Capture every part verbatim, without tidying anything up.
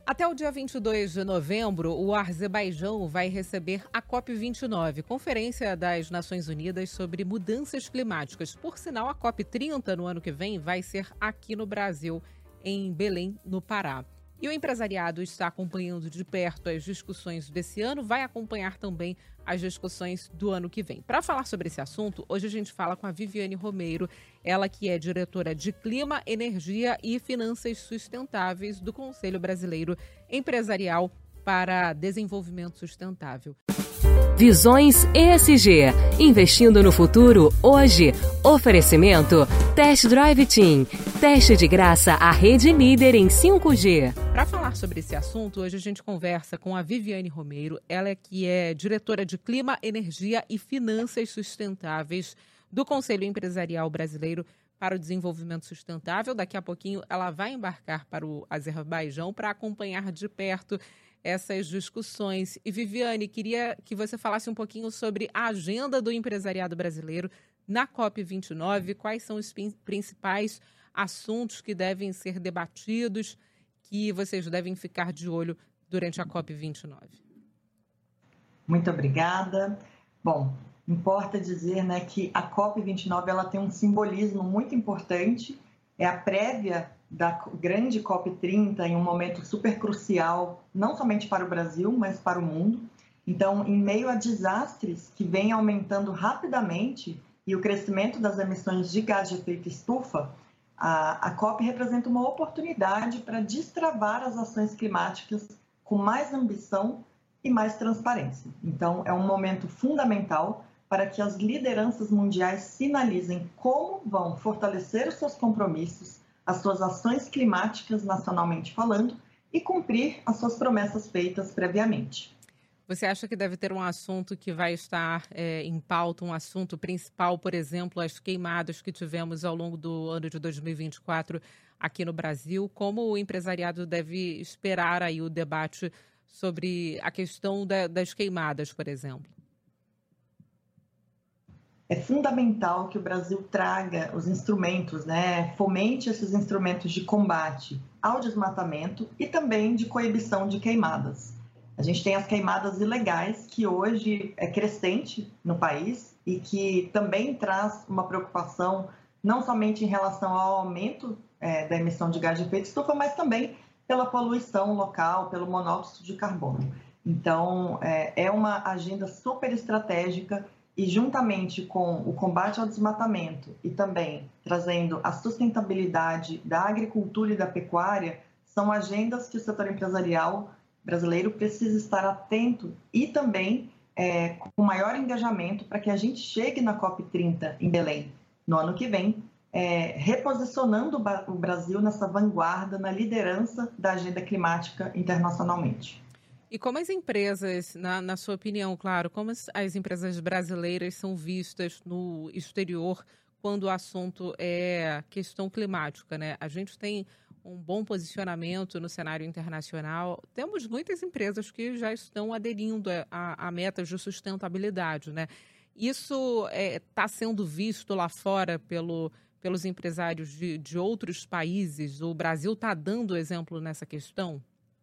Até o dia vinte e dois de novembro, o Azerbaijão vai receber a COP vinte e nove, Conferência das Nações Unidas sobre Mudanças Climáticas. Por sinal, a COP trinta, no ano que vem, vai ser aqui no Brasil, em Belém, no Pará. E o empresariado está acompanhando de perto as discussões desse ano, vai acompanhar também as discussões do ano que vem. Para falar sobre esse assunto, hoje a gente fala com a Viviane Romeiro, ela que é diretora de Clima, Energia e Finanças Sustentáveis do Conselho Brasileiro Empresarial para Desenvolvimento Sustentável. Visões E S G. Investindo no futuro, hoje. Oferecimento Test Drive Team. Teste de graça à rede líder em cinco G. Para falar sobre esse assunto, hoje a gente conversa com a Viviane Romeiro, ela que é diretora de Clima, Energia e Finanças Sustentáveis do Conselho Empresarial Brasileiro para o Desenvolvimento Sustentável. Daqui a pouquinho ela vai embarcar para o Azerbaijão para acompanhar de perto essas discussões. E, Viviane, queria que você falasse um pouquinho sobre a agenda do empresariado brasileiro na COP vinte e nove, quais são os principais assuntos que devem ser debatidos, que vocês devem ficar de olho durante a COP vinte e nove. Muito obrigada. Bom, importa dizer, né, que a COP vinte e nove ela tem um simbolismo muito importante, é a prévia da grande COP trinta, em um momento super crucial, não somente para o Brasil, mas para o mundo. Então, em meio a desastres que vêm aumentando rapidamente e o crescimento das emissões de gás de efeito estufa, a, a COP representa uma oportunidade para destravar as ações climáticas com mais ambição e mais transparência. Então, é um momento fundamental para que as lideranças mundiais sinalizem como vão fortalecer os seus compromissos, as suas ações climáticas nacionalmente falando e cumprir as suas promessas feitas previamente. Você acha que deve ter um assunto que vai estar é, em pauta, um assunto principal, por exemplo, as queimadas que tivemos ao longo do ano de dois mil e vinte e quatro aqui no Brasil? Como o empresariado deve esperar aí o debate sobre a questão da, das queimadas, por exemplo? É fundamental que o Brasil traga os instrumentos, né, fomente esses instrumentos de combate ao desmatamento e também de coibição de queimadas. A gente tem as queimadas ilegais, que hoje é crescente no país e que também traz uma preocupação não somente em relação ao aumento é, da emissão de gás de efeito estufa, mas também pela poluição local, pelo monóxido de carbono. Então, é, é uma agenda super estratégica. E juntamente com o combate ao desmatamento e também trazendo a sustentabilidade da agricultura e da pecuária, são agendas que o setor empresarial brasileiro precisa estar atento e também é, com maior engajamento para que a gente chegue na COP trinta em Belém no ano que vem, é, reposicionando o Brasil nessa vanguarda, na liderança da agenda climática internacionalmente. E como as empresas, na, na sua opinião, claro, como as, as empresas brasileiras são vistas no exterior quando o assunto é questão climática, né? A gente tem um bom posicionamento no cenário internacional. Temos muitas empresas que já estão aderindo a, a metas de sustentabilidade, né? Isso está é, sendo visto lá fora pelo, pelos empresários de, de outros países? O Brasil está dando exemplo nessa questão?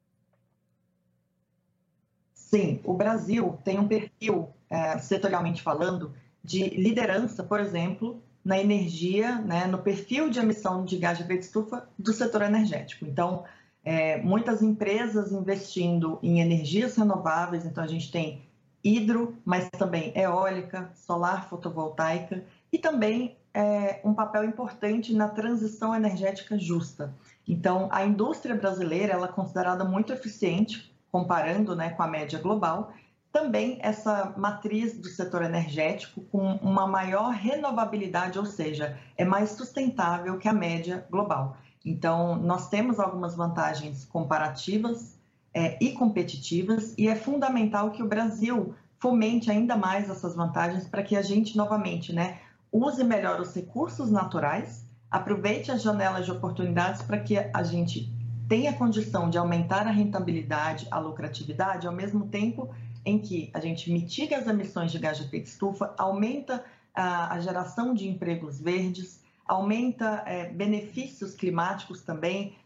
Sim, o Brasil tem um perfil, é, setorialmente falando, de liderança, por exemplo, na energia, né, no perfil de emissão de gás de efeito estufa do setor energético. Então, é, muitas empresas investindo em energias renováveis, então a gente tem hidro, mas também eólica, solar fotovoltaica e também é, um papel importante na transição energética justa. Então, a indústria brasileira ela é considerada muito eficiente, comparando, né, com a média global, também essa matriz do setor energético com uma maior renovabilidade, ou seja, é mais sustentável que a média global. Então, nós temos algumas vantagens comparativas é, e competitivas e é fundamental que o Brasil fomente ainda mais essas vantagens para que a gente, novamente, né, use melhor os recursos naturais, aproveite as janelas de oportunidades para que a gente tem a condição de aumentar a rentabilidade, a lucratividade, ao mesmo tempo em que a gente mitiga as emissões de gás de efeito estufa, aumenta a, a geração de empregos verdes, aumenta é, benefícios climáticos também,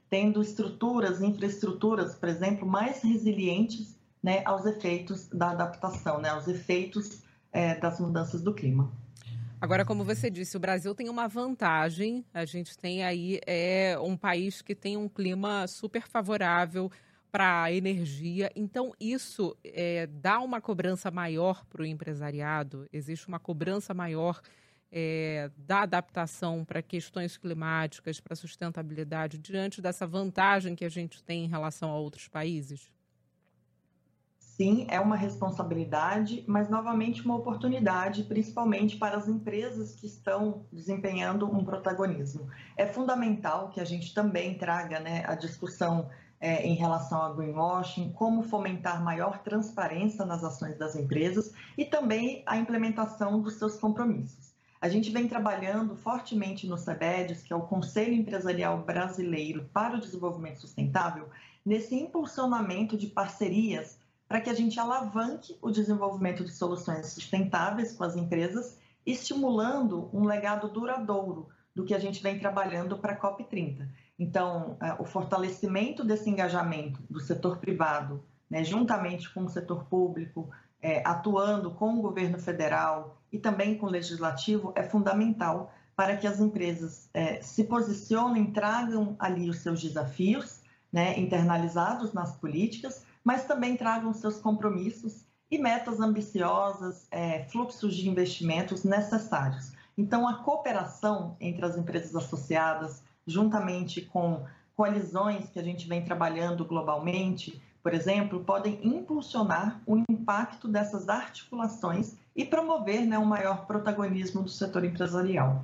tendo estruturas, infraestruturas, por exemplo, mais resilientes, né, aos efeitos da adaptação, né, aos efeitos é, das mudanças do clima. Agora, como você disse, o Brasil tem uma vantagem. A gente tem aí é, um país que tem um clima super favorável para a energia. Então, isso é, dá uma cobrança maior para o empresariado? Existe uma cobrança maior é, da adaptação para questões climáticas, para sustentabilidade, diante dessa vantagem que a gente tem em relação a outros países? Sim, é uma responsabilidade, mas novamente uma oportunidade, principalmente para as empresas que estão desempenhando um protagonismo. É fundamental que a gente também traga, né, a discussão é, em relação ao greenwashing, como fomentar maior transparência nas ações das empresas e também a implementação dos seus compromissos. A gente vem trabalhando fortemente no CEBEDES, que é o Conselho Empresarial Brasileiro para o Desenvolvimento Sustentável, nesse impulsionamento de parcerias para que a gente alavanque o desenvolvimento de soluções sustentáveis com as empresas, estimulando um legado duradouro do que a gente vem trabalhando para a COP trinta. Então, o fortalecimento desse engajamento do setor privado, né, juntamente com o setor público, é, atuando com o governo federal e também com o legislativo, é fundamental para que as empresas é, se posicionem, tragam ali os seus desafios, né, internalizados nas políticas, mas também tragam seus compromissos e metas ambiciosas, é, fluxos de investimentos necessários. Então, a cooperação entre as empresas associadas, juntamente com coalizões que a gente vem trabalhando globalmente, por exemplo, podem impulsionar o impacto dessas articulações e promover, né, um maior protagonismo do setor empresarial.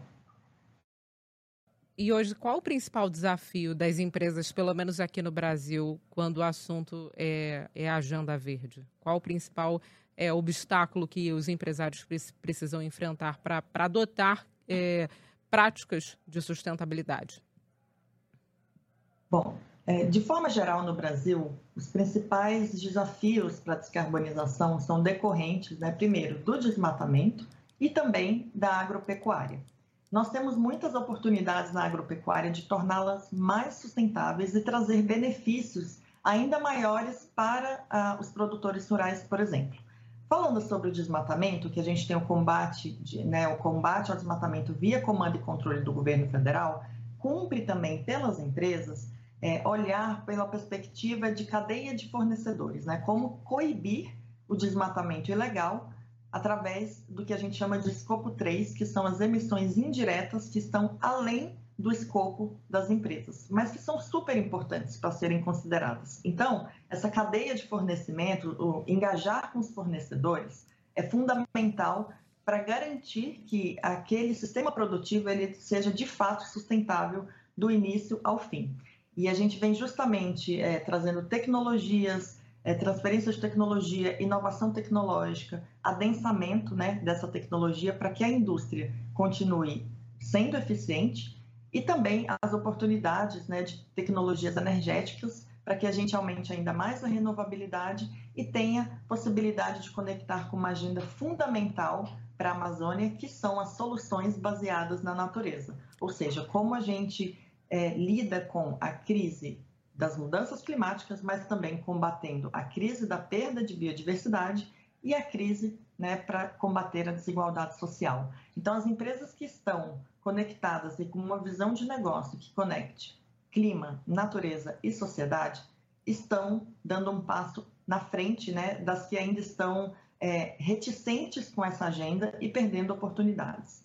E hoje, qual o principal desafio das empresas, pelo menos aqui no Brasil, quando o assunto é, é a agenda verde? Qual o principal é, obstáculo que os empresários precisam enfrentar para adotar é, práticas de sustentabilidade? Bom, é, de forma geral no Brasil, os principais desafios para a descarbonização são decorrentes, né, primeiro, do desmatamento e também da agropecuária. Nós temos muitas oportunidades na agropecuária de torná-las mais sustentáveis e trazer benefícios ainda maiores para ah, os produtores rurais, por exemplo. Falando sobre o desmatamento, que a gente tem o combate, de, né, o combate ao desmatamento via comando e controle do governo federal, cumpre também pelas empresas é, olhar pela perspectiva de cadeia de fornecedores, né, como coibir o desmatamento ilegal através do que a gente chama de escopo três, que são as emissões indiretas que estão além do escopo das empresas, mas que são super importantes para serem consideradas. Então, essa cadeia de fornecimento, o engajar com os fornecedores, é fundamental para garantir que aquele sistema produtivo ele seja de fato sustentável do início ao fim. E a gente vem justamente é, trazendo tecnologias, É, transferência de tecnologia, inovação tecnológica, adensamento, né, dessa tecnologia para que a indústria continue sendo eficiente e também as oportunidades, né, de tecnologias energéticas para que a gente aumente ainda mais a renovabilidade e tenha possibilidade de conectar com uma agenda fundamental para a Amazônia, que são as soluções baseadas na natureza. Ou seja, como a gente é, lida com a crise das mudanças climáticas, mas também combatendo a crise da perda de biodiversidade e a crise, né, para combater a desigualdade social. Então, as empresas que estão conectadas e com uma visão de negócio que conecte clima, natureza e sociedade estão dando um passo na frente, né, das que ainda estão é, reticentes com essa agenda e perdendo oportunidades.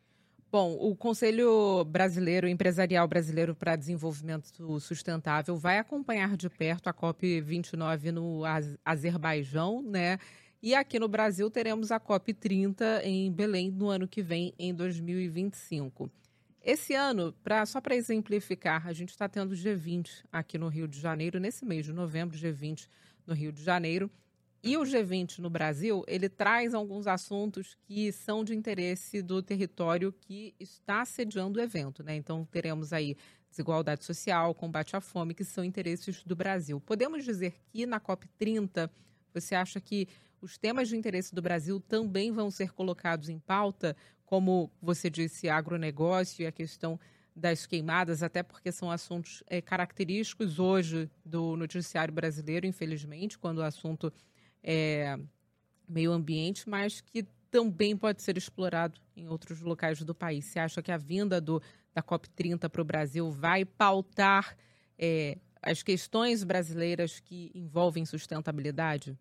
Bom, o Conselho Brasileiro, Empresarial Brasileiro para Desenvolvimento Sustentável vai acompanhar de perto a COP vinte e nove no Azerbaijão, né? E aqui no Brasil teremos a COP trinta em Belém no ano que vem, em dois mil e vinte e cinco. Esse ano, pra, só para exemplificar, a gente está tendo o G vinte aqui no Rio de Janeiro, nesse mês de novembro, G vinte no Rio de Janeiro. E o G vinte no Brasil, ele traz alguns assuntos que são de interesse do território que está sediando o evento, né? Então, teremos aí desigualdade social, combate à fome, que são interesses do Brasil. Podemos dizer que na COP trinta, você acha que os temas de interesse do Brasil também vão ser colocados em pauta, como você disse, agronegócio e a questão das queimadas, até porque são assuntos é, característicos hoje do noticiário brasileiro, infelizmente, quando o assunto é meio ambiente, mas que também pode ser explorado em outros locais do país. Você acha que a vinda do, da COP trinta para o Brasil vai pautar é, as questões brasileiras que envolvem sustentabilidade?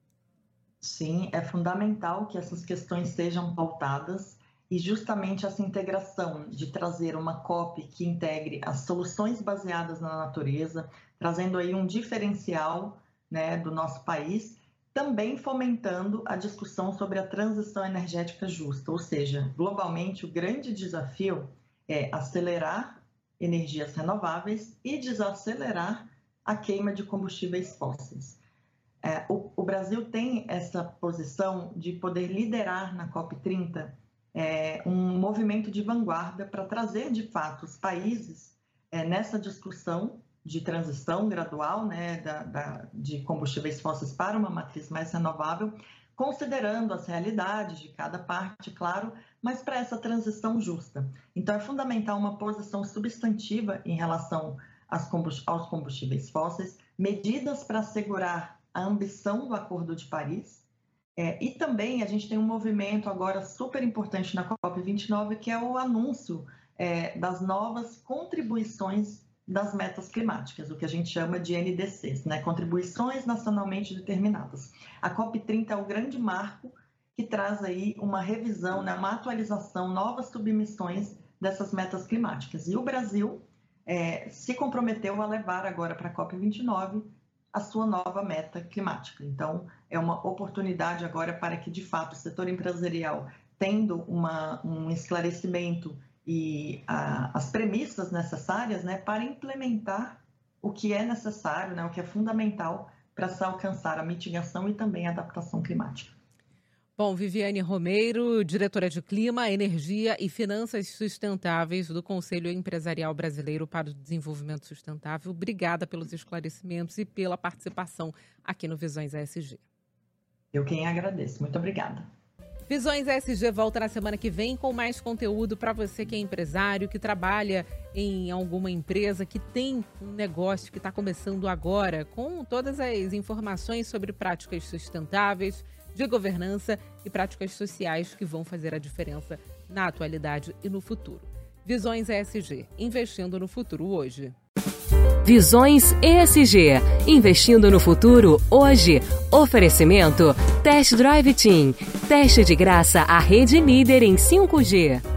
Sim, é fundamental que essas questões sejam pautadas e justamente essa integração de trazer uma COP que integre as soluções baseadas na natureza, trazendo aí um diferencial, né, do nosso país, também fomentando a discussão sobre a transição energética justa, ou seja, globalmente o grande desafio é acelerar energias renováveis e desacelerar a queima de combustíveis fósseis. É, o, o Brasil tem essa posição de poder liderar na COP trinta é, um movimento de vanguarda para trazer, de fato, os países é, nessa discussão de transição gradual, né, da, da, de combustíveis fósseis para uma matriz mais renovável, considerando as realidades de cada parte, claro, mas para essa transição justa. Então, é fundamental uma posição substantiva em relação aos combustíveis fósseis, medidas para assegurar a ambição do Acordo de Paris, é, e também a gente tem um movimento agora super importante na COP vinte e nove, que é o anúncio é, das novas contribuições das metas climáticas, o que a gente chama de N D Cs, né? Contribuições nacionalmente determinadas. A COP trinta é o grande marco que traz aí uma revisão, né? Uma atualização, novas submissões dessas metas climáticas. E o Brasil é, se comprometeu a levar agora para a COP vinte e nove a sua nova meta climática. Então, é uma oportunidade agora para que, de fato, o setor empresarial, tendo uma, um esclarecimento e a, as premissas necessárias, né, para implementar o que é necessário, né, o que é fundamental para se alcançar a mitigação e também a adaptação climática. Bom, Viviane Romeiro, diretora de Clima, Energia e Finanças Sustentáveis do Conselho Empresarial Brasileiro para o Desenvolvimento Sustentável. Obrigada pelos esclarecimentos e pela participação aqui no Visões E S G. Eu quem agradeço. Muito obrigada. Visões E S G volta na semana que vem com mais conteúdo para você que é empresário, que trabalha em alguma empresa, que tem um negócio que está começando agora, com todas as informações sobre práticas sustentáveis, de governança e práticas sociais que vão fazer a diferença na atualidade e no futuro. Visões E S G, investindo no futuro hoje. Visões E S G, investindo no futuro hoje. Oferecimento Test Drive Team, teste de graça à rede líder em cinco G.